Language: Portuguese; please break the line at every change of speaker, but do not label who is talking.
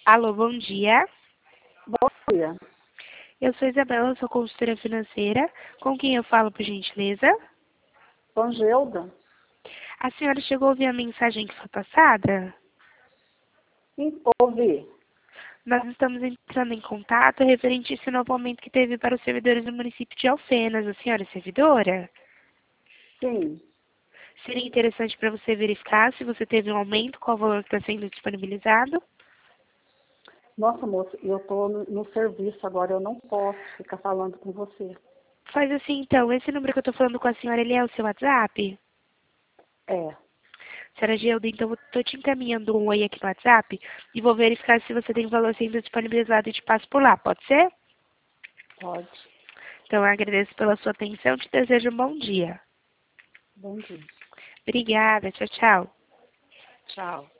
Alô, bom dia.
Bom dia.
Eu sou Isabela, sou consultora financeira. Com quem eu falo, por gentileza?
Com Gelda?
A senhora chegou a ouvir a mensagem que foi passada?
Ouvi.
Nós estamos entrando em contato referente a esse novo aumento que teve para os servidores do município de Alfenas. A senhora é servidora?
Sim.
Seria interessante para você verificar se você teve um aumento, qual o valor que está sendo disponibilizado.
Nossa, moça, eu estou no serviço agora, eu não posso ficar falando com você.
Faz assim, então. Esse número que eu estou falando com a senhora, ele é o seu WhatsApp?
É,
Senhora Gelda, então eu estou te encaminhando um oi aqui no WhatsApp e vou verificar se você tem valor sendo disponibilizado e te passo por lá, pode ser?
pode.
Então eu agradeço pela sua atenção e te desejo um bom dia.
Bom dia.
Obrigada, tchau, tchau.
Tchau.